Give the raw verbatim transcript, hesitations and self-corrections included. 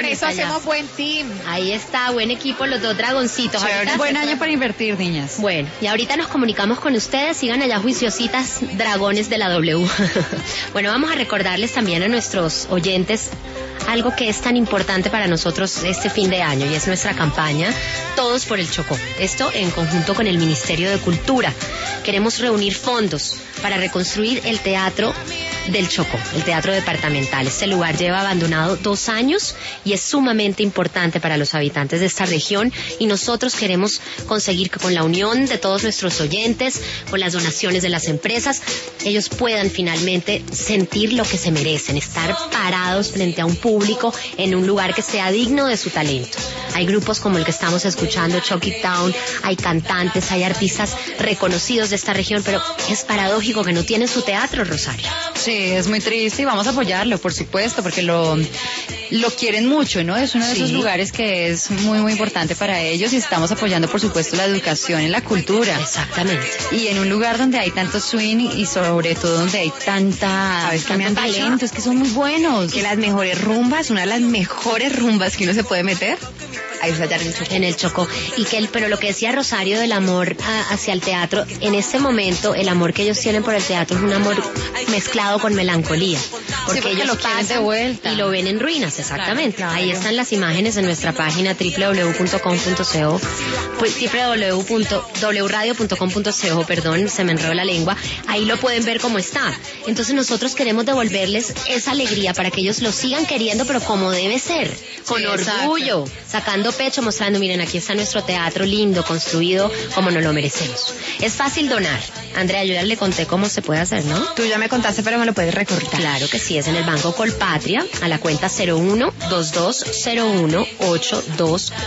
Por eso allá. hacemos buen team. Ahí está, buen equipo, los dos dragoncitos. Ahorita buen año para invertir, niñas. Bueno, y ahorita nos comunicamos con ustedes, sigan allá juiciositas dragones de la W. Bueno, vamos a recordarles también a nuestros oyentes algo que es tan importante para nosotros este fin de año, y es nuestra campaña Todos por el Chocó. Esto en conjunto con el Ministerio de Cultura. Queremos reunir fondos para reconstruir el Teatro del Chocó, el Teatro Departamental. Este lugar lleva abandonado dos años y es sumamente importante para los habitantes de esta región, y nosotros queremos conseguir que con la unión de todos nuestros oyentes, con las donaciones de las empresas, ellos puedan finalmente sentir lo que se merecen, estar parados frente a un público en un lugar que sea digno de su talento. Hay grupos como el que estamos escuchando, Chucky Town, hay cantantes, hay artistas reconocidos de esta región, pero es paradójico que no tienen su teatro, Rosario. Sí, es muy triste y vamos a apoyarlo, por supuesto, porque lo, lo quieren mucho, ¿no? Es uno de Sí. esos lugares que es muy, muy importante para ellos, y estamos apoyando, por supuesto, la educación y la cultura. Exactamente. Y en un lugar donde hay tanto swing y sobre todo donde hay tanta, ¿Sabes qué me han tanto dicho? talento, es que son muy buenos. Que las mejores rumbas, una de las mejores rumbas que uno se puede meter, ahí es allá en el Chocó. En el Chocó. Y que el, pero lo que decía Rosario del amor a, hacia el teatro, en este momento el amor que ellos tienen por el teatro es un amor mezclado con melancolía. Porque, porque ellos lo quieren pasan de vuelta. y lo ven en ruinas, exactamente. Claro, claro. Ahí están las imágenes en nuestra página doble u doble u doble u punto com punto co, pues doble u doble u doble u punto w radio punto com punto co, perdón, se me enredó la lengua. Ahí lo pueden ver cómo está. Entonces nosotros queremos devolverles esa alegría para que ellos lo sigan queriendo, pero como debe ser, con Sí, orgullo, sacando pecho, mostrando, miren, aquí está nuestro teatro lindo, construido como nos lo merecemos. Es fácil donar. Andrea, yo ya le conté cómo se puede hacer, ¿no? Tú ya me contaste, pero me lo puedes recordar. Claro que sí, es en el Banco Colpatria, a la cuenta cero uno dos dos cero uno ocho dos